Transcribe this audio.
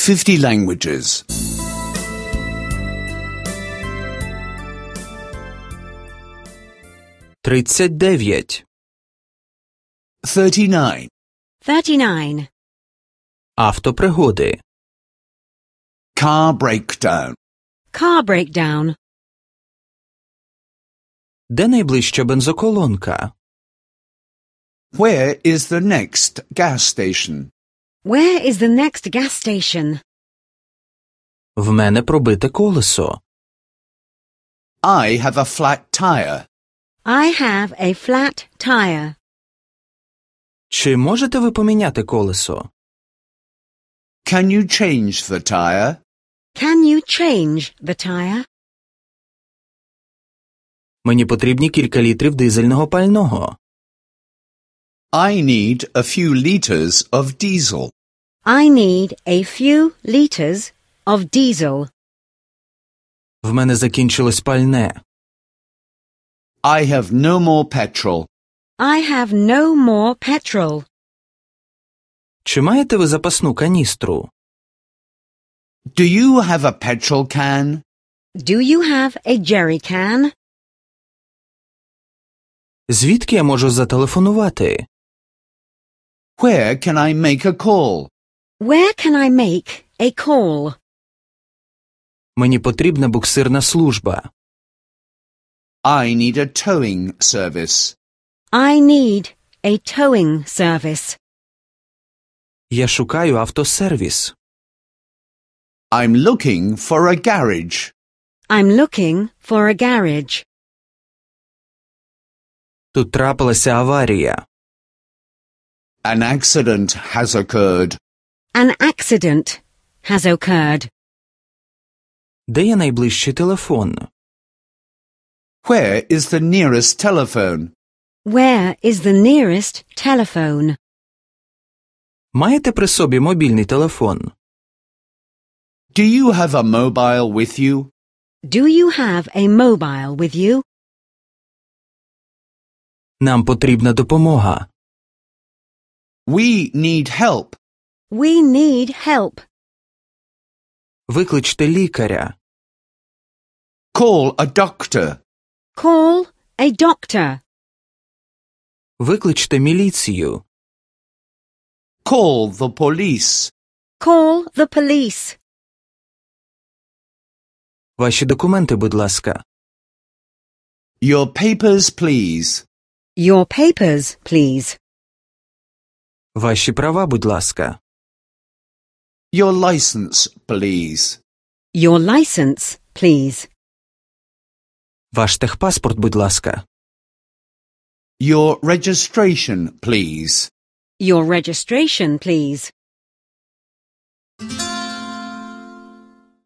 50 languages. 39. 39. 39. Автопригоди. Car breakdown. Car breakdown. Де найближча бензоколонка? Where is the next gas station? Where is the next gas station? В мене пробите колесо. I have a flat tire. I have a flat tire. Чи можете ви поміняти колесо? Can you change the tire? Can you change the tire? Мені потрібні кілька літрів дизельного пального. I need a few liters of diesel. I need a few liters of diesel. В мене закінчилось пальне. I have no more petrol. I have no more petrol. Чи маєте ви запасну каністру? Do you have a petrol can? Do you have a jerry can? Звідки я можу зателефонувати? Where can I make a call? Where can I make a call? Мені потрібна буксирна служба. I need a towing service. I need a towing service. Я шукаю автосервіс. I'm looking for a garage. I'm looking for a garage. Тут трапилася аварія. An accident has occurred. An accident has occurred. Де є найближчий телефон? Where is the nearest telephone? Where is the nearest telephone? Маєте при собі мобільний телефон? Do you have a mobile with you? Do you have a mobile with you? Нам потрібна допомога. We need help. We need help. Викличте лікаря. Call a doctor. Call a doctor. Викличте міліцію. Call the police. Call the police. Ваші документи, будь ласка. Your papers, please. Your papers, please. Ваші права, будь ласка. Your license, please. Your license, please. Ваш техпаспорт, будь ласка. Your registration, please. Your registration, please.